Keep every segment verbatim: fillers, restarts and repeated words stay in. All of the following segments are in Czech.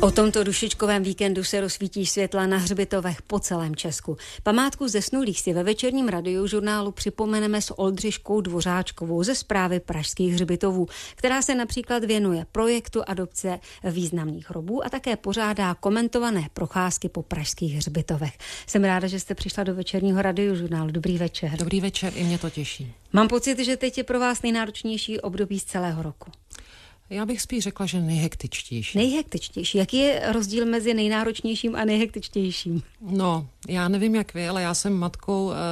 O tomto dušičkovém víkendu se rozsvítí světla na hřbitovech po celém Česku. Památku zesnulých si ve večerním radiožurnálu připomeneme s Oldřiškou Dvořáčkovou ze Správy pražských hřbitovů, která se například věnuje projektu adopce významných hrobů a také pořádá komentované procházky po pražských hřbitovech. Jsem ráda, že jste přišla do večerního radiožurnálu. Dobrý večer. Dobrý večer, i mě to těší. Mám pocit, že teď je pro vás nejnáročnější období z celého roku. Já bych spíš řekla, že nejhektičtější. Nejhektičtější. Jaký je rozdíl mezi nejnáročnějším a nejhektičtějším? No, já nevím, jak vy, ale já jsem matkou e,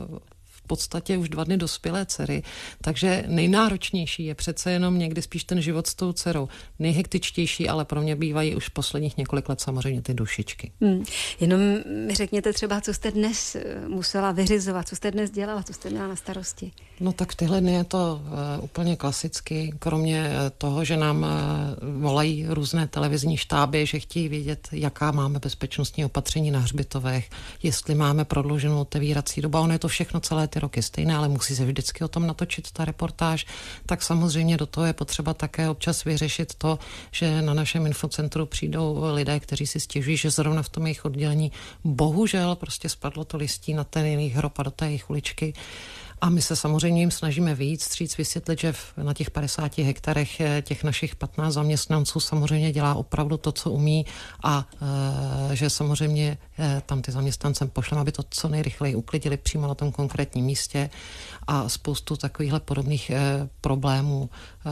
v podstatě už dva dny dospělé dcery, takže nejnáročnější je přece jenom někdy spíš ten život s tou dcerou. Nejhektičtější, ale pro mě bývají už posledních několik let samozřejmě ty dušičky. Hmm. Jenom mi řekněte třeba, co jste dnes musela vyřizovat, co jste dnes dělala, co jste měla na starosti. No tak v tyhle dny je to uh, úplně klasicky, kromě uh, toho, že nám uh, volají různé televizní štáby, že chtějí vědět, jaká máme bezpečnostní opatření na hřbitovech, jestli máme prodlouženou otevírací dobu. Ono je to všechno celé ty roky stejné, ale musí se vždycky o tom natočit ta reportáž. Tak samozřejmě do toho je potřeba také občas vyřešit to, že na našem infocentru přijdou lidé, kteří si stěžují, že zrovna v tom jejich oddělení bohužel prostě spadlo to listí na ten jejich hrob a do té jejich uličky. A my se samozřejmě jim snažíme vyjít vstříc, vysvětlit, že na těch padesáti hektarech těch našich patnáct zaměstnanců samozřejmě dělá opravdu to, co umí a e, že samozřejmě e, tam ty zaměstnancem pošleme, aby to co nejrychleji uklidili přímo na tom konkrétním místě a spoustu takovýchhle podobných e, problémů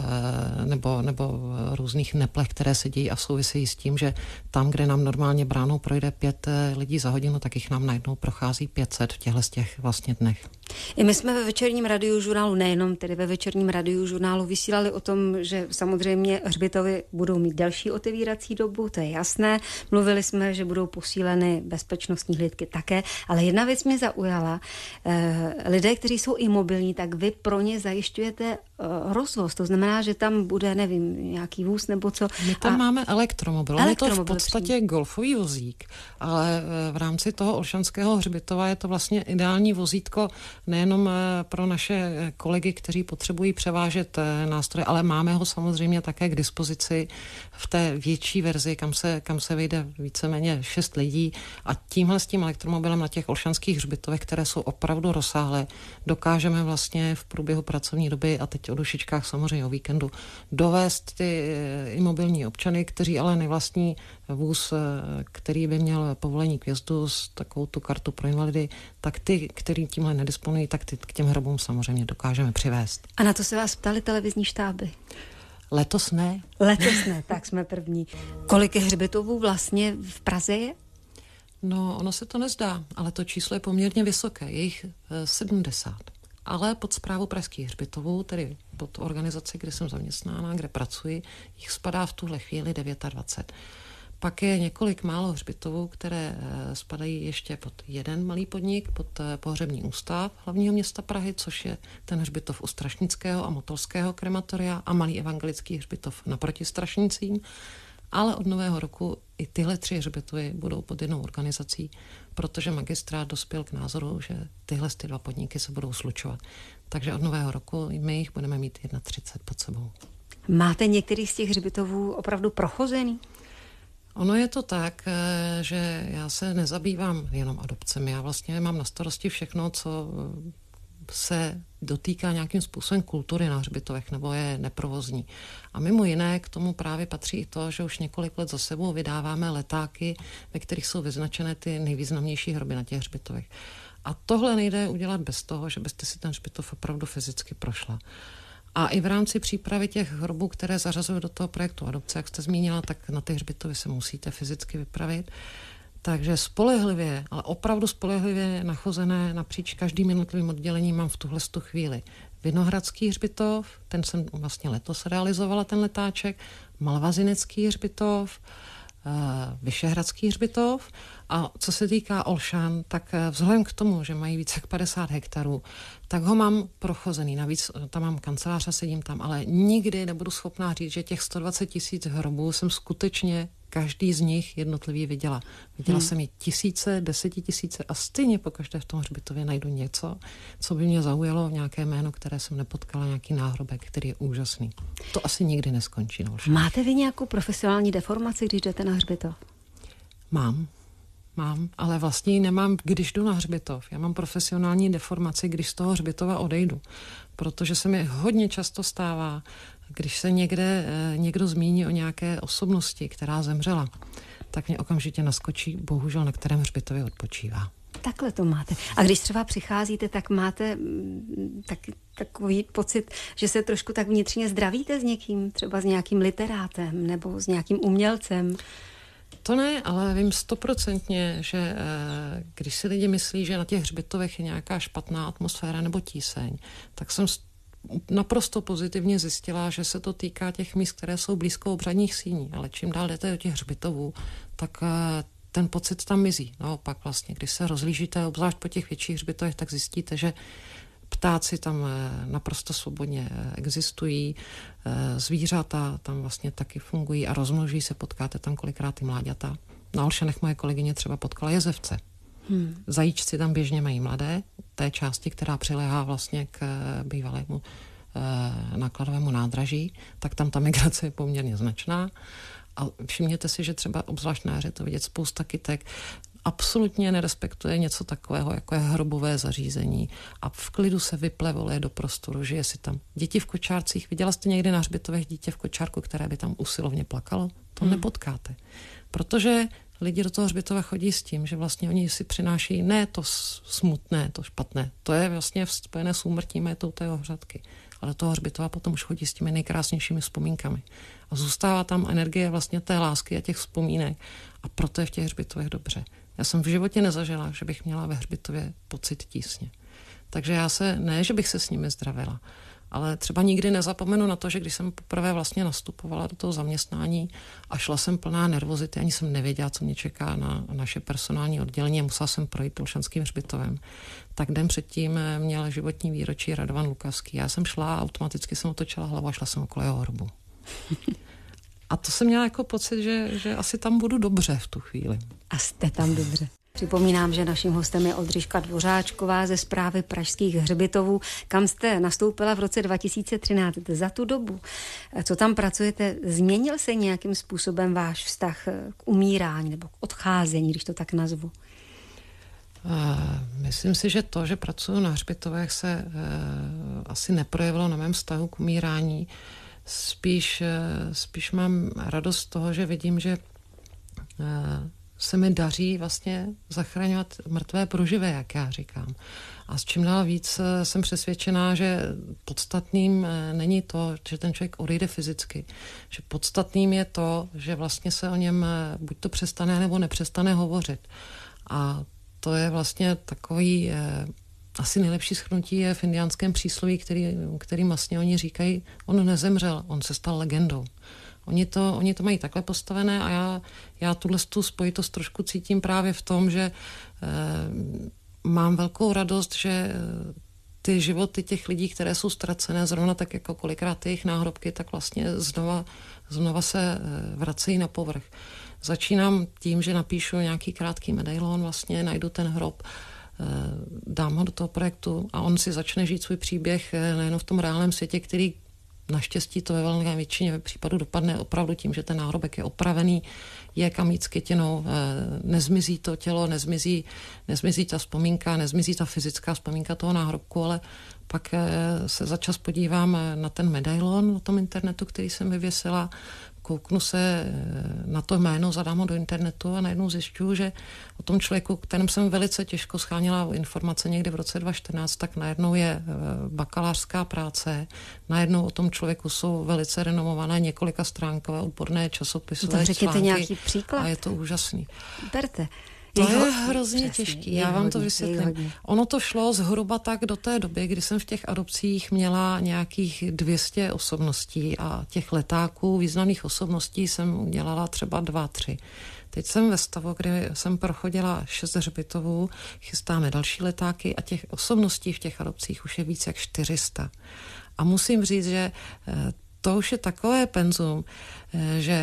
e, nebo, nebo různých neplech, které se dějí a souvisejí s tím, že tam, kde nám normálně bránou projde pět lidí za hodinu, tak jich nám najednou prochází pět set v těchto těch vlastně dnech. I my jsme ve večerním radiožurnálu, nejenom tedy ve večerním radiožurnálu, vysílali o tom, že samozřejmě hřbitovy budou mít další otevírací dobu, to je jasné. Mluvili jsme, že budou posíleny bezpečnostní hlídky také, ale jedna věc mě zaujala. Eh, lidé, kteří jsou imobilní, tak vy pro ně zajišťujete eh, rozvoz, to znamená, že tam bude, nevím, nějaký vůz nebo co. My tam a... máme elektromobil, on je to v podstatě přímo golfový vozík, ale v rámci toho Olšanského hřbitova je to vlastně ideální vozítko nejenom pro naše kolegy, kteří potřebují převážet nástroje, ale máme ho samozřejmě také k dispozici v té větší verzi, kam se, kam se vejde víceméně šest lidí a tímhle s tím elektromobilem na těch olšanských hřbitovech, které jsou opravdu rozsáhlé, dokážeme vlastně v průběhu pracovní doby a teď o dušičkách samozřejmě o víkendu dovést ty imobilní občany, kteří ale nevlastní vůz, který by měl povolení k vjezdu s takovou tu kartu pro invalidy, tak ty, který tímhle nedisponují, tak ty k těm hrobům samozřejmě dokážeme přivést. A na to se vás ptali televizní štáby? Letos ne. Letos ne, tak jsme první. Kolik hřbitovů vlastně v Praze je? No, ono se to nezdá, ale to číslo je poměrně vysoké, je jich sedmdesát. Ale pod správu pražských hřbitovů, tedy pod organizaci, kde jsem zaměstnána, kde pracuji, jich spadá v tuhle chvíli dvacet devět. Pak je několik málo hřbitovů, které spadají ještě pod jeden malý podnik, pod pohřební ústav hlavního města Prahy, což je ten hřbitov u Strašnického a Motolského krematoria a malý evangelický hřbitov naproti Strašnicím. Ale od nového roku i tyhle tři hřbitovy budou pod jednou organizací, protože magistrát dospěl k názoru, že tyhle ty dva podniky se budou slučovat. Takže od nového roku my jich budeme mít třicet jedna pod sebou. Máte některý z těch hřbitovů opravdu prochozený? Ono je to tak, že já se nezabývám jenom adopcemi. Já vlastně mám na starosti všechno, co se dotýká nějakým způsobem kultury na hřbitovech nebo je neprovozní. A mimo jiné k tomu právě patří i to, že už několik let za sebou vydáváme letáky, ve kterých jsou vyznačené ty nejvýznamnější hroby na těch hřbitovech. A tohle nejde udělat bez toho, že byste si ten hřbitov opravdu fyzicky prošla. A i v rámci přípravy těch hrobů, které zařazují do toho projektu adopce, jak jste zmínila, tak na ty hřbitovy se musíte fyzicky vypravit. Takže spolehlivě, ale opravdu spolehlivě nachozené napříč každým jednotlivým oddělením mám v tuhle tu chvíli Vinohradský hřbitov, ten jsem vlastně letos realizovala, ten letáček, Malvazinecký hřbitov, Vyšehradský hřbitov a co se týká Olšan, tak vzhledem k tomu, že mají více jak padesát hektarů, tak ho mám prochozený. Navíc tam mám kancelář a sedím tam, ale nikdy nebudu schopná říct, že těch sto dvacet tisíc hrobů jsem skutečně každý z nich jednotlivý viděla. Viděla hmm. jsem ji tisíce, desetitisíce a stejně pokaždé v tom hřbitově najdu něco, co by mě zaujalo, nějaké jméno, které jsem nepotkala, nějaký náhrobek, který je úžasný. To asi nikdy neskončí. No, máte vy nějakou profesionální deformaci, když jdete na hřbitov? Mám. Mám, ale vlastně ji nemám, když jdu na hřbitov. Já mám profesionální deformaci, když z toho hřbitova odejdu. Protože se mi hodně často stává, když se někde někdo zmíní o nějaké osobnosti, která zemřela, tak mě okamžitě naskočí, bohužel, na kterém hřbitově odpočívá. Takhle to máte. A když třeba přicházíte, tak máte tak, takový pocit, že se trošku tak vnitřně zdravíte s někým, třeba s nějakým literátem nebo s nějakým umělcem? To ne, ale vím stoprocentně, že když si lidi myslí, že na těch hřbitovech je nějaká špatná atmosféra nebo tíseň, tak jsem naprosto pozitivně zjistila, že se to týká těch míst, které jsou blízko obřadních síní, ale čím dál jdete do těch hřbitovů, tak ten pocit tam mizí. Naopak vlastně, když se rozlížíte, obzvlášť po těch větších hřbitovech, tak zjistíte, že ptáci tam naprosto svobodně existují, zvířata tam vlastně taky fungují a rozmnoží se, potkáte tam kolikrát ty mláďata. Na Olšanech moje kolegyně třeba potkala jezevce. Hmm. Zajíčci tam běžně mají mladé, té části, která přiléhá vlastně k bývalému eh, nákladovému nádraží, tak tam ta migrace je poměrně značná. A všimněte si, že třeba obzvlášť na jaře to vidět spousta kytek, absolutně nerespektuje něco takového, jako je hrobové zařízení a v klidu se vyplevoluje do prostoru, žije si tam. Děti v kočárcích, viděla jste někdy na hřbitovech dítě v kočárku, které by tam usilovně plakalo? To hmm. nepotkáte. Protože lidi do toho hřbitova chodí s tím, že vlastně oni si přináší ne to smutné, to špatné, to je vlastně spojené s úmrtím, je to té ohřadky, ale toho hřbitova potom už chodí s těmi nejkrásnějšími vzpomínkami. A zůstává tam energie vlastně té lásky a těch vzpomínek a proto je v těch hřbitovech dobře. Já jsem v životě nezažila, že bych měla ve hřbitově pocit tísně. Takže já se, ne, že bych se s nimi zdravila, ale třeba nikdy nezapomenu na to, že když jsem poprvé vlastně nastupovala do toho zaměstnání a šla jsem plná nervozity, ani jsem nevěděla, co mě čeká na naše personální oddělení, musela jsem projít Olšanským hřbitovem. Tak den předtím měl životní výročí Radovan Lukavský. Já jsem šla a automaticky jsem otočila hlavu a šla jsem okolo jeho hrobu. A to jsem měla jako pocit, že, že asi tam budu dobře v tu chvíli. A jste tam dobře. Připomínám, že naším hostem je Oldřiška Dvořáčková ze Správy pražských hřbitovů, kam jste nastoupila v roce dva tisíce třináct. Za tu dobu, co tam pracujete, změnil se nějakým způsobem váš vztah k umírání nebo k odcházení, když to tak nazvu? Myslím si, že to, že pracuji na hřbitovech, se uh, asi neprojevilo na mém vztahu k umírání. Spíš, uh, spíš mám radost z toho, že vidím, že uh, se mi daří vlastně zachraňovat mrtvé proživé, jak já říkám. A s čím dál víc jsem přesvědčená, že podstatným není to, že ten člověk odejde fyzicky. Že podstatným je to, že vlastně se o něm buď to přestane, nebo nepřestane hovořit. A to je vlastně takový, eh, asi nejlepší shrnutí je v indiánském přísloví, který, který vlastně oni říkají, on nezemřel, on se stal legendou. Oni to, oni to mají takhle postavené a já, já tuhle tu spojitost trošku cítím právě v tom, že eh, mám velkou radost, že ty životy těch lidí, které jsou ztracené, zrovna tak jako kolikrát ty jejich náhrobky, tak vlastně znova, znova se vracejí na povrch. Začínám tím, že napíšu nějaký krátký medailon, vlastně najdu ten hrob, dám ho do toho projektu a on si začne žít svůj příběh nejen v tom reálném světě, který naštěstí to ve velké většině případů dopadne opravdu tím, že ten náhrobek je opravený, je kam jít s kytinou, nezmizí to tělo, nezmizí, nezmizí ta vzpomínka, nezmizí ta fyzická vzpomínka toho náhrobku, ale pak se za čas podívám na ten medailon na tom internetu, který jsem vyvěsila, kouknu se na to jméno, zadám ho do internetu a najednou zjišťuju, že o tom člověku, kterém jsem velice těžko scháněla informace někdy v roce dva tisíce čtrnáct, tak najednou je bakalářská práce, najednou o tom člověku jsou velice renomované několika stránkové odborné časopisové články. Řekněte nějaký příklad. A je to úžasný. Berte. To je, je hrozně přesně, těžký, já vám hodně, to vysvětlím. Ono to šlo zhruba tak do té doby, kdy jsem v těch adopcích měla nějakých dvě stě osobností a těch letáků, významných osobností jsem udělala třeba dva, tři. Teď jsem ve stavu, kdy jsem prochodila šest hřbitovů, chystáme další letáky a těch osobností v těch adopcích už je víc jak čtyři sta. A musím říct, že to už je takové penzum, že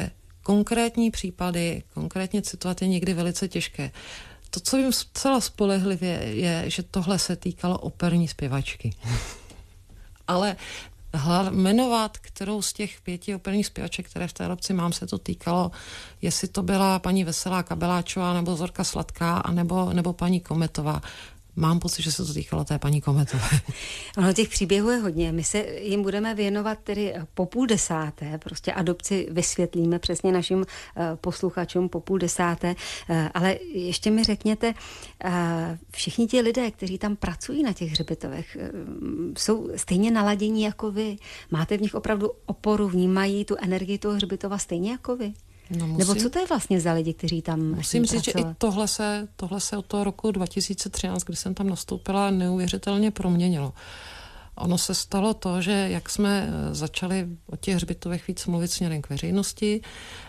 konkrétní případy, konkrétně citovat je někdy velice těžké. To, co vím zcela spolehlivě, je, že tohle se týkalo operní zpěvačky. Ale jmenovat, kterou z těch pěti operních zpěvaček, které v té hrobce mám, se to týkalo, jestli to byla paní Veselá Kabeláčová, nebo Zorka Sladká, anebo, nebo paní Kometová. Mám pocit, že se to týkalo té paní Kometové. Ono těch příběhů je hodně. My se jim budeme věnovat tedy po půl desáté. Prostě adopci vysvětlíme přesně našim posluchačům po půl desáté. Ale ještě mi řekněte, všichni ti lidé, kteří tam pracují na těch hřbitovech, jsou stejně naladění jako vy? Máte v nich opravdu oporu? Vnímají tu energii toho hřbitova stejně jako vy? No musím, Nebo co to je vlastně za lidi, kteří tam musím říct, že i tohle se, tohle se od toho roku dva tisíce třináct, kdy jsem tam nastoupila, neuvěřitelně proměnilo. Ono se stalo to, že jak jsme začali o těch hřbitovech víc mluvit směrem k veřejnosti,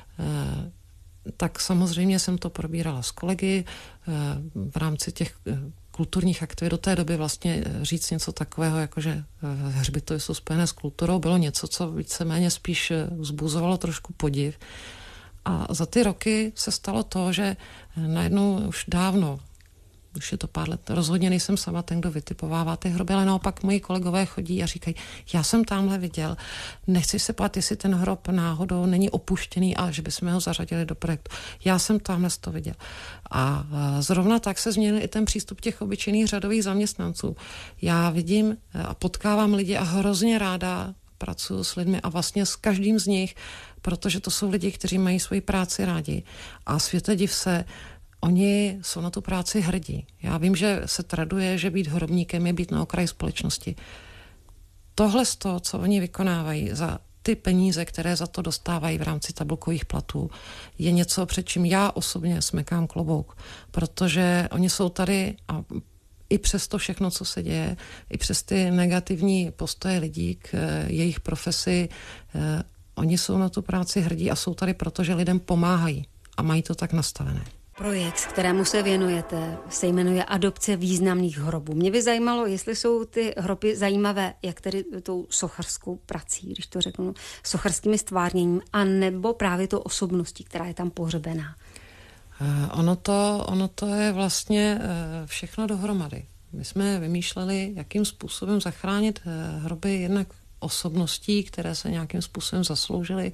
tak samozřejmě jsem to probírala s kolegy v rámci těch kulturních aktivit. Do té doby vlastně říct něco takového, jako že hřbitovy jsou spojené s kulturou, bylo něco, co víceméně spíš vzbuzovalo trošku podiv. A za ty roky se stalo to, že najednou už dávno, už je to pár let, rozhodně nejsem sama ten, kdo vytipovává ty hroby, ale naopak moji kolegové chodí a říkají, já jsem tamhle viděl, nechci se pát, jestli ten hrob náhodou není opuštěný a že bychom ho zařadili do projektu. Já jsem tamhle to viděl. A zrovna tak se změnil i ten přístup těch obyčejných řadových zaměstnanců. Já vidím a potkávám lidi a hrozně ráda pracuju s lidmi a vlastně s každým z nich, protože to jsou lidi, kteří mají svoji práci rádi. A světe div se, oni jsou na tu práci hrdí. Já vím, že se traduje, že být hrobníkem je být na okraji společnosti. Tohle z toho, co oni vykonávají za ty peníze, které za to dostávají v rámci tabulkových platů, je něco, před čím já osobně smekám klobouk. Protože oni jsou tady a i přes to všechno, co se děje, i přes ty negativní postoje lidí k jejich profesi, eh, oni jsou na tu práci hrdí a jsou tady proto, že lidem pomáhají a mají to tak nastavené. Projekt, kterému se věnujete, se jmenuje Adopce významných hrobů. Mě by zajímalo, jestli jsou ty hroby zajímavé, jak tedy tou sochařskou prací, když to řeknu, sochařskými stvárněním, anebo právě tou osobností, která je tam pohřbená. Ono to, ono to je vlastně všechno dohromady. My jsme vymýšleli, jakým způsobem zachránit hroby jednak osobností, které se nějakým způsobem zasloužily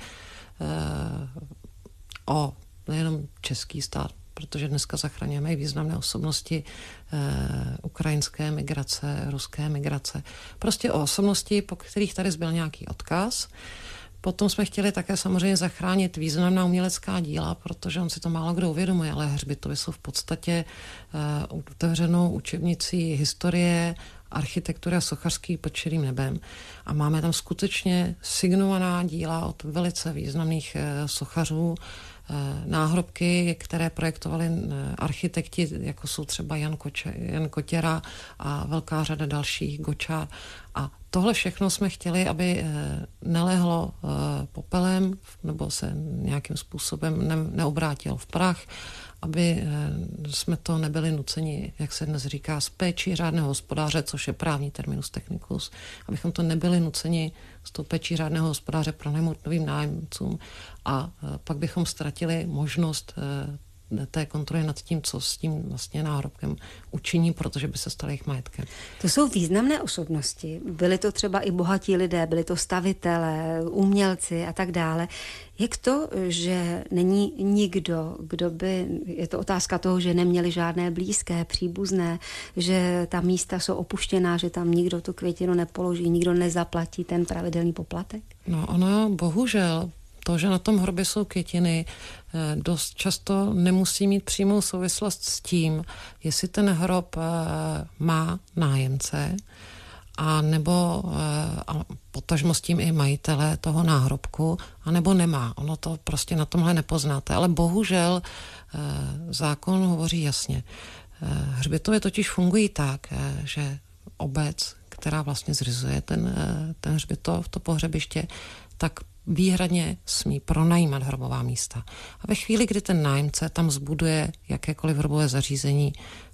o nejenom český stát, protože dneska zachraňujeme i významné osobnosti ukrajinské migrace, ruské migrace. Prostě o osobnosti, po kterých tady zbyl nějaký odkaz. Potom jsme chtěli také samozřejmě zachránit významná umělecká díla, protože on si to málo kdo uvědomuje, ale hřbitovy jsou v podstatě uh, otevřenou učebnicí historie, architektury a sochařský pod širým nebem. A máme tam skutečně signovaná díla od velice významných uh, sochařů, uh, náhrobky, které projektovali uh, architekti, jako jsou třeba Jan, Koče, Jan Kotěra a velká řada dalších, Gočár. A tohle všechno jsme chtěli, aby nelehlo popelem nebo se nějakým způsobem ne, neobrátilo v prach, aby jsme to nebyli nuceni, jak se dnes říká, s péčí řádného hospodáře, což je právní terminus technicus, abychom to nebyli nuceni s tou péčí řádného hospodáře pronajmout novým nájemcům a pak bychom ztratili možnost té kontroly nad tím, co s tím vlastně náhrobkem učiní, protože by se staly jejich majetkem. To jsou významné osobnosti. Byli to třeba i bohatí lidé, byli to stavitelé, umělci a tak dále. Jak to, že není nikdo, kdo by, je to otázka toho, že neměli žádné blízké, příbuzné, že ta místa jsou opuštěná, že tam nikdo tu květinu nepoloží, nikdo nezaplatí ten pravidelný poplatek? No ono, bohužel, to, že na tom hrobě jsou květiny, dost často nemusí mít přímou souvislost s tím, jestli ten hrob má nájemce, a nebo a potažmo s tím i majitele toho náhrobku, a nebo nemá. Ono to prostě na tomhle nepoznáte. Ale bohužel zákon hovoří jasně. Hřbitovy totiž fungují tak, že obec, která vlastně zřizuje ten, ten hřbitov, to pohřebiště, tak výhradně smí pronajímat hrobová místa. A ve chvíli, kdy ten nájemce tam zbuduje jakékoliv hrobové zařízení,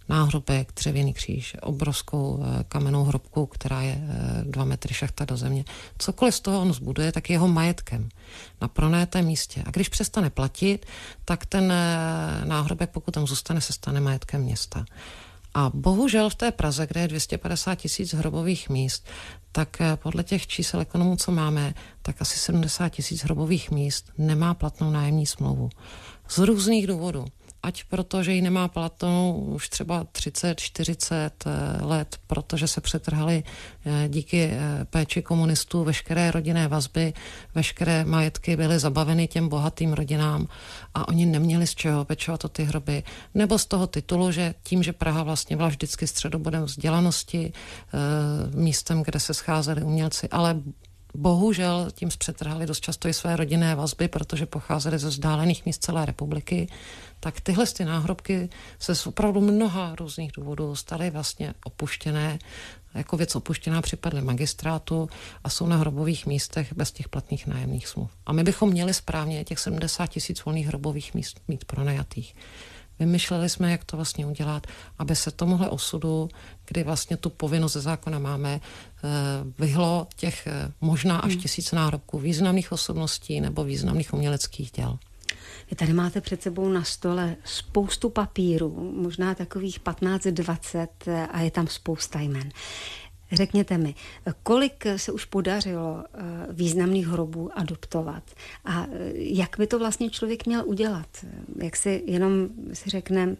náhrobek, dřevěný kříž, obrovskou kamennou hrobku, která je dva metry šachta do země. Cokoliv z toho on zbuduje, tak je jeho majetkem na pronajatém místě. A když přestane platit, tak ten náhrobek, pokud tam zůstane, se stane majetkem města. A bohužel v té Praze, kde je dvě stě padesát tisíc hrobových míst, tak podle těch čísel ekonomů, co máme, tak asi sedmdesát tisíc hrobových míst nemá platnou nájemní smlouvu. Z různých důvodů. Ať proto, že ji nemá platnou už třeba třicet čtyřicet let, protože se přetrhaly díky péči komunistů veškeré rodinné vazby, veškeré majetky byly zabaveny těm bohatým rodinám a oni neměli z čeho pečovat o ty hroby. Nebo z toho titulu, že tím, že Praha vlastně byla vždycky středobodem vzdělanosti, místem, kde se scházeli umělci, ale bohužel tím zpřetrhali dost často i své rodinné vazby, protože pocházely ze vzdálených míst celé republiky, tak tyhle ty náhrobky se z opravdu mnoha různých důvodů staly vlastně opuštěné, jako věc opuštěná připadly magistrátu a jsou na hrobových místech bez těch platných nájemních smluv. A my bychom měli správně těch sedmdesát tisíc volných hrobových míst mít pronajatých. Vymyšleli jsme, jak to vlastně udělat, aby se tomuhle osudu, kdy vlastně tu povinnost ze zákona máme, vyhlo těch možná až tisíc náhrobků významných osobností nebo významných uměleckých děl. Vy tady máte před sebou na stole spoustu papírů, možná takových patnáct dvacet a je tam spousta jmen. Řekněte mi, kolik se už podařilo významných hrobů adoptovat a jak by to vlastně člověk měl udělat? Jak si jenom si řekne,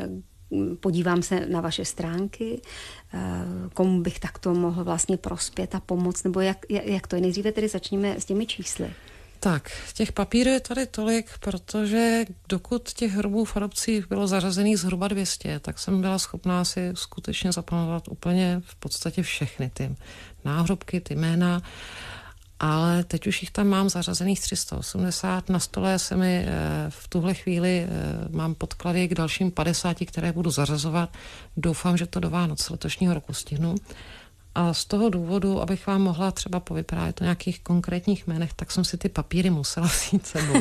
podívám se na vaše stránky, komu bych takto mohl vlastně prospět a pomoct, nebo jak, jak to je? Nejdříve tedy začněme s těmi čísly. Tak, těch papírů je tady tolik, protože dokud těch hrobů v adopcích bylo zařazených zhruba dvě stě, tak jsem byla schopná si skutečně zapamatovat úplně v podstatě všechny ty náhrobky, ty jména, ale teď už jich tam mám zařazených tři sta osmdesát. Na stole se mi v tuhle chvíli mám podklady k dalším padesáti, které budu zařazovat. Doufám, že to do Vánoc letošního roku stihnu. A z toho důvodu, abych vám mohla třeba povyprávět o nějakých konkrétních jménech, tak jsem si ty papíry musela vzít sebou.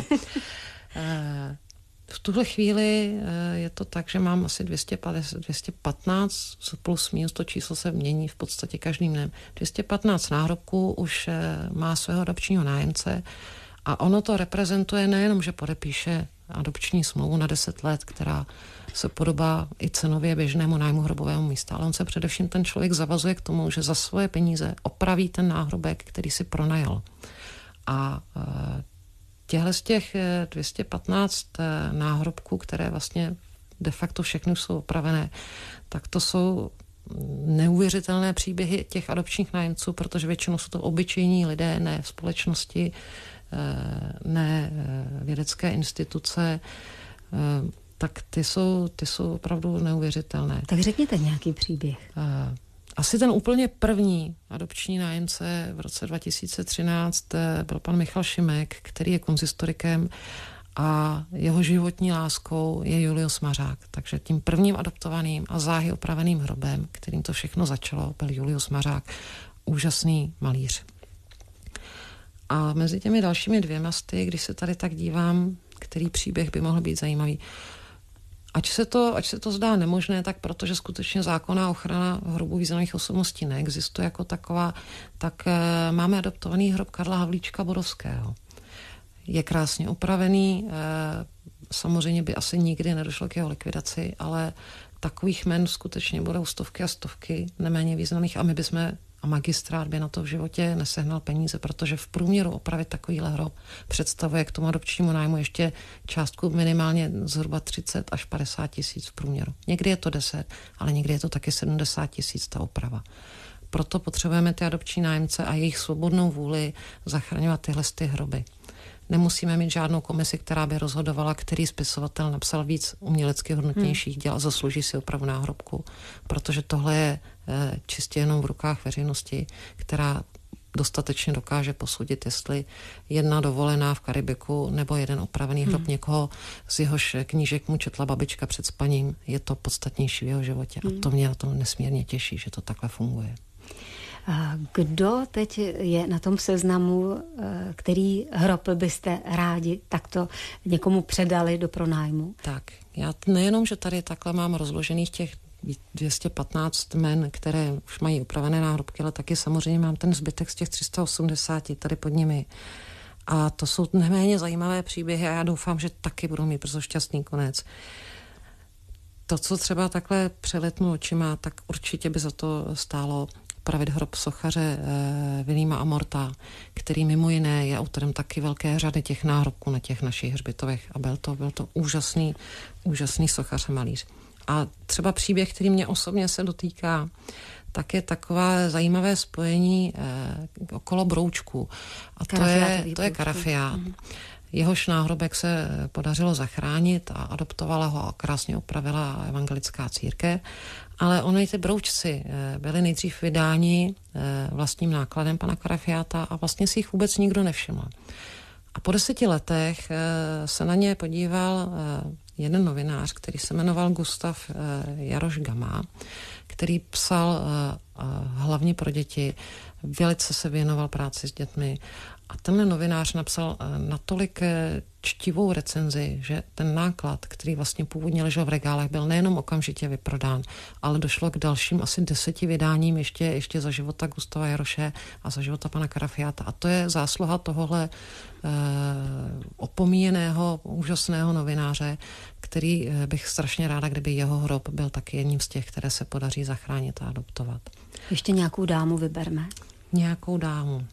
V tuhle chvíli je to tak, že mám asi dvě stě padesát, dvě stě patnáct, plus minus to číslo se mění v podstatě každým dnem. dvě stě patnáct náhrobků už má svého adopčního nájemce a ono to reprezentuje nejenom, že podepíše adopční smlouvu na deset let, která se podobá i cenově běžnému nájmu hrobového místa, ale on se především ten člověk zavazuje k tomu, že za svoje peníze opraví ten náhrobek, který si pronajal. A těhle z těch dvě stě patnáct náhrobků, které vlastně de facto všechny jsou opravené, tak to jsou neuvěřitelné příběhy těch adopčních nájemců, protože většinou jsou to obyčejní lidé, ne v společnosti, ne vědecké instituce, tak ty jsou, ty jsou opravdu neuvěřitelné. Tak řekněte nějaký příběh. Asi ten úplně první adopční nájemce v roce dva tisíce třináct byl pan Michal Šimek, který je konzistorikem a jeho životní láskou je Julius Mařák. Takže tím prvním adoptovaným a záhy opraveným hrobem, kterým to všechno začalo, byl Julius Mařák, úžasný malíř. A mezi těmi dalšími dvěma sty, když se tady tak dívám, který příběh by mohl být zajímavý, Ať se, to, ať se to zdá nemožné, tak protože skutečně zákonná ochrana hrobů významných osobností neexistuje jako taková, tak e, máme adoptovaný hrob Karla Havlíčka Borovského. Je krásně upravený, e, samozřejmě by asi nikdy nedošlo k jeho likvidaci, ale takových jmen skutečně budou stovky a stovky neméně významných a my bychom a magistrát by na to v životě nesehnal peníze, protože v průměru opravit takovýhle hrob představuje k tomu adopčnímu nájmu ještě částku minimálně zhruba třicet až padesát tisíc v průměru. Někdy je to deset, ale někdy je to taky sedmdesát tisíc ta oprava. Proto potřebujeme ty adopční nájemce a jejich svobodnou vůli zachraňovat tyhle ty hroby. Nemusíme mít žádnou komisi, která by rozhodovala, který spisovatel napsal víc umělecky hodnotnějších děl a zaslouží si opravu náhrobku, protože tohle je e, čistě jenom v rukách veřejnosti, která dostatečně dokáže posoudit, jestli jedna dovolená v Karibiku nebo jeden opravený hrob hmm. někoho, z jehož knížek mu četla babička před spaním, je to podstatnější v jeho životě. Hmm. A to mě na tom nesmírně těší, že to takhle funguje. Kdo teď je na tom seznamu, který hrob byste rádi takto někomu předali do pronájmu? Tak, já nejenom, že tady takhle mám rozložených těch dvě stě patnáct men, které už mají upravené náhrobky, ale taky samozřejmě mám ten zbytek z těch tři sta osmdesát tady pod nimi. A to jsou neméně zajímavé příběhy a já doufám, že taky budou mít brzo šťastný konec. To, co třeba takhle přeletnu očima, tak určitě by za to stálo pravit hrob sochaře eh, Vilíma Amorta, který mimo jiné je autorem taky velké řady těch náhrobků na těch našich hřbitovech a byl to, byl to úžasný, úžasný sochař a malíř. A třeba příběh, který mě osobně se dotýká, tak je takové zajímavé spojení eh, okolo broučku. A to je, to je karafiát. Mm. Jehož náhrobek se podařilo zachránit a adoptovala ho a krásně opravila evangelická církev. Ale oni ty broučci byli nejdřív vydáni vlastním nákladem pana Karafiáta a vlastně si jich vůbec nikdo nevšiml. A po deseti letech se na ně podíval jeden novinář, který se jmenoval Gustav Jaroš Gama, který psal hlavně pro děti, velice se věnoval práci s dětmi. A tenhle novinář napsal natolik čtivou recenzi, že ten náklad, který vlastně původně ležel v regálech, byl nejenom okamžitě vyprodán, ale došlo k dalším asi deseti vydáním ještě, ještě za života Gustava Jaroše a za života pana Karafiáta. A to je zásluha tohohle eh, opomíjeného, úžasného novináře, který eh, bych strašně ráda, kdyby jeho hrob byl taky jedním z těch, které se podaří zachránit a adoptovat. Ještě nějakou dámu vyberme. Nějakou dámu.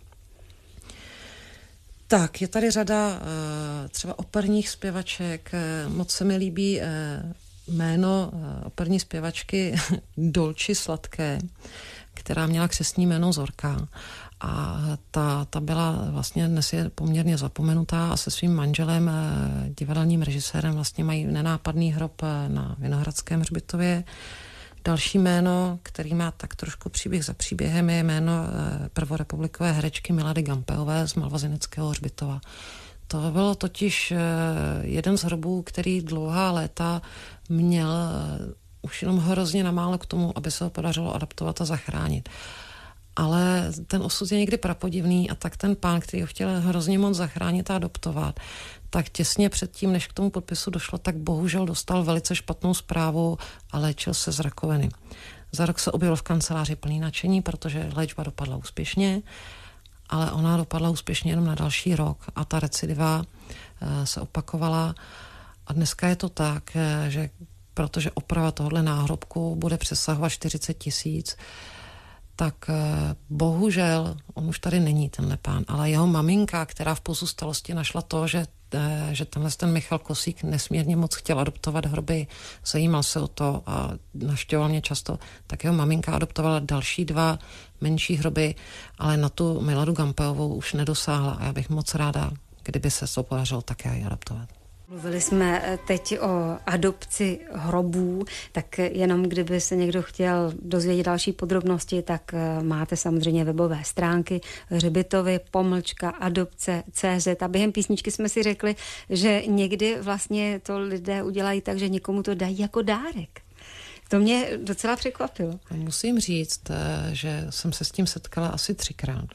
Tak, je tady řada třeba operních zpěvaček. Moc se mi líbí jméno operní zpěvačky Dolči Sladké, která měla křestní jméno Zorka. A ta, ta byla vlastně dnes je poměrně zapomenutá a se svým manželem, divadelním režisérem, vlastně mají nenápadný hrob na Vinohradském hřbitově. Další jméno, který má tak trošku příběh za příběhem, je jméno prvorepublikové herečky Milady Gampeové z Malvazineckého hřbitova. To bylo totiž jeden z hrobů, který dlouhá léta měl už jenom hrozně namálo k tomu, aby se ho podařilo adaptovat a zachránit. Ale ten osud je někdy prapodivný a tak ten pán, který ho chtěl hrozně moc zachránit a adoptovat, tak těsně předtím, než k tomu podpisu došlo, tak bohužel dostal velice špatnou zprávu a léčil se z rakoviny. Za rok se objevil v kanceláři plný nadšení, protože léčba dopadla úspěšně, ale ona dopadla úspěšně jenom na další rok a ta recidiva se opakovala a dneska je to tak, že protože oprava tohohle náhrobku bude přesahovat čtyřicet tisíc, tak bohužel, on už tady není tenhle pán, ale jeho maminka, která v pozůstalosti našla to, že, že tenhle ten Michal Kosík nesmírně moc chtěl adoptovat hroby, zajímal se o to a navštěvoval mě často, tak jeho maminka adoptovala další dva menší hroby, ale na tu Miladu Gampeovou už nedosáhla a já bych moc ráda, kdyby se to podařilo také adoptovat. Mluvili jsme teď o adopci hrobů, tak jenom kdyby se někdo chtěl dozvědět další podrobnosti, tak máte samozřejmě webové stránky hřbitovy pomlčka adopce tečka cé zet a během písničky jsme si řekli, že někdy vlastně to lidé udělají tak, že někomu to dají jako dárek. To mě docela překvapilo. Musím říct, že jsem se s tím setkala asi třikrát.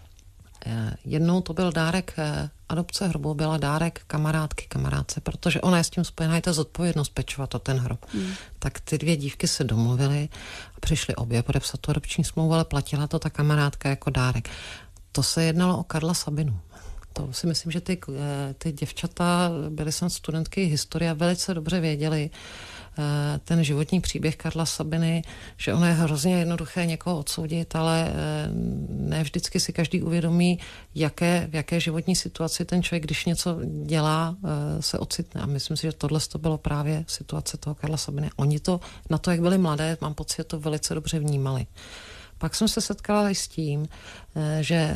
Jednou to byl dárek adopce hrobu, byla dárek kamarádky kamarádce, protože ona je s tím spojená, je to zodpovědnost pečovat o ten hrob. Hmm. Tak ty dvě dívky se domluvily a přišly obě podepsat tu adopční smlouvu, ale platila to ta kamarádka jako dárek. To se jednalo o Karla Sabinu. To si myslím, že ty, ty děvčata byly sem studentky historie a velice dobře věděli ten životní příběh Karla Sabiny, že ono je hrozně jednoduché někoho odsoudit, ale ne vždycky si každý uvědomí, jaké, v jaké životní situaci ten člověk, když něco dělá, se ocitne. A myslím si, že tohle to bylo právě situace toho Karla Sabiny. Oni to, na to, jak byli mladé, mám pocit, že to velice dobře vnímali. Pak jsem se setkala i s tím, že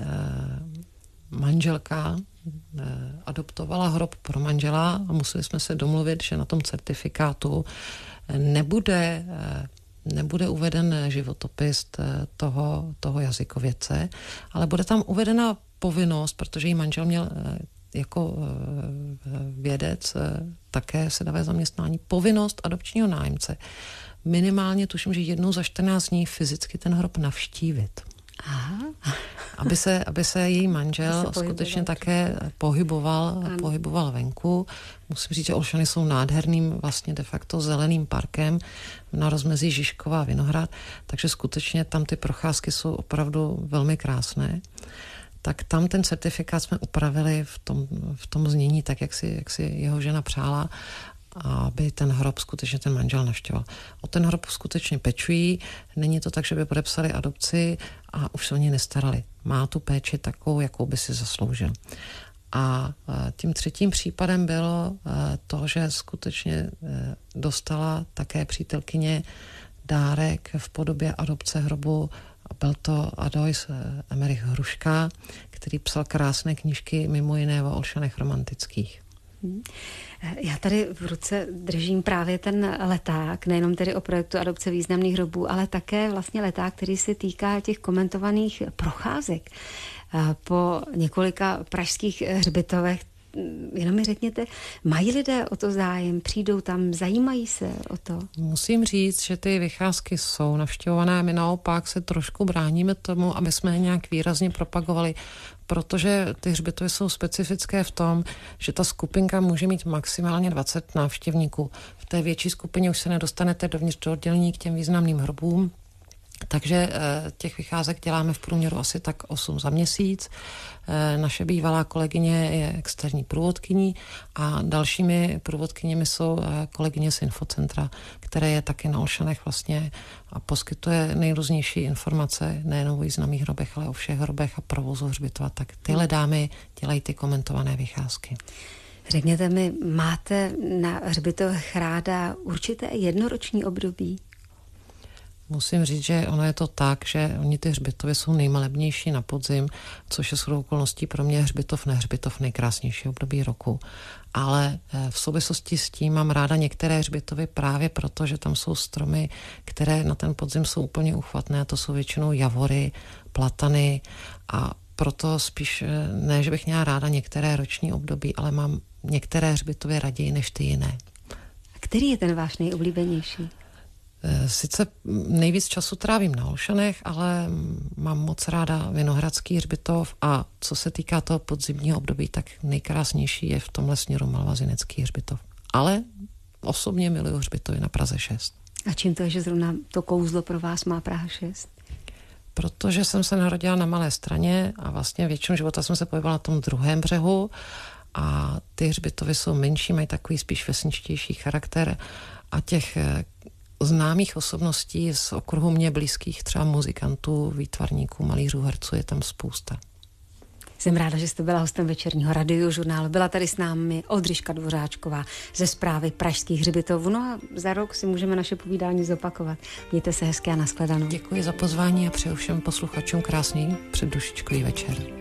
manželka adoptovala hrob pro manžela a museli jsme se domluvit, že na tom certifikátu nebude, nebude uveden životopis toho, toho jazykovědce, ale bude tam uvedena povinnost, protože jí manžel měl jako vědec také sedavé zaměstnání, povinnost adopčního nájemce minimálně, tuším, že jednou za čtrnáct dní fyzicky ten hrob navštívit. Aha. Aby se, aby se její manžel se skutečně také pohyboval, pohyboval venku. Musím říct, že Olšany jsou nádherným vlastně de facto zeleným parkem na rozmezí Žižkova a Vinohrad, takže skutečně tam ty procházky jsou opravdu velmi krásné. Tak tam ten certifikát jsme upravili v tom, v tom znění tak, jak si, jak si jeho žena přála, aby ten hrob skutečně ten manžel navštěvoval. O ten hrob skutečně pečují, není to tak, že by podepsali adopci a už se o něj nestarali. Má tu péči takovou, jakou by si zasloužil. A tím třetím případem bylo to, že skutečně dostala také přítelkyně dárek v podobě adopce hrobu. Byl to Alois Emerich Hruška, který psal krásné knížky, mimo jiné o Olšanech romantických. Já tady v ruce držím právě ten leták, nejenom tedy o projektu adopce významných hrobů, ale také vlastně leták, který se týká těch komentovaných procházek po několika pražských hřbitovech. Jenom mi řekněte, mají lidé o to zájem, přijdou tam, zajímají se o to? Musím říct, že ty vycházky jsou navštěvované, my naopak se trošku bráníme tomu, aby jsme je nějak výrazně propagovali, protože ty hřbitovy jsou specifické v tom, že ta skupinka může mít maximálně dvacet návštěvníků. V té větší skupině už se nedostanete dovnitř do oddělení k těm významným hrobům, takže těch vycházek děláme v průměru asi tak osm za měsíc. Naše bývalá kolegyně je externí průvodkyní a dalšími průvodkyněmi jsou kolegyně z Infocentra, které je taky na Olšanech vlastně a poskytuje nejrůznější informace nejen o významných hrobech, ale o všech hrobech a provozu hřbitova. Tak tyhle dámy dělají ty komentované vycházky. Řekněte mi, máte na hřbitovech ráda určité jednoroční období? Musím říct, že ono je to tak, že oni ty hřbitovy jsou nejmalebnější na podzim, což je shodou okolností pro mě hřbitov, ne hřbitov nejkrásnější období roku. Ale v souvislosti s tím mám ráda některé hřbitovy právě proto, že tam jsou stromy, které na ten podzim jsou úplně uchvatné, a to jsou většinou javory, platany a proto spíš ne, že bych měla ráda některé roční období, ale mám některé hřbitovy raději než ty jiné. A který je ten váš nejoblíbenější? Sice nejvíc času trávím na Olšanech, ale mám moc ráda Vinohradský hřbitov a co se týká toho podzimního období, tak nejkrásnější je v tomhle směru Malvazinecký hřbitov. Ale osobně miluju hřbitovy na Praze šest. A čím to je, že zrovna to kouzlo pro vás má Praha šest? Protože jsem se narodila na Malé Straně a vlastně většinu života jsem se pohybovala na tom druhém břehu a ty hřbitovy jsou menší, mají takový spíš vesničtější charakter a těch známých osobností z okruhu mě blízkých, třeba muzikantů, výtvarníků, malířů, herců, je tam spousta. Jsem ráda, že jste byla hostem večerního Radiožurnálu. Byla tady s námi Oldřiška Dvořáčková ze Správy pražských hřbitovů. No a za rok si můžeme naše povídání zopakovat. Mějte se hezky a nashledanou. Děkuji za pozvání a přeju všem posluchačům krásný předdušičkový večer.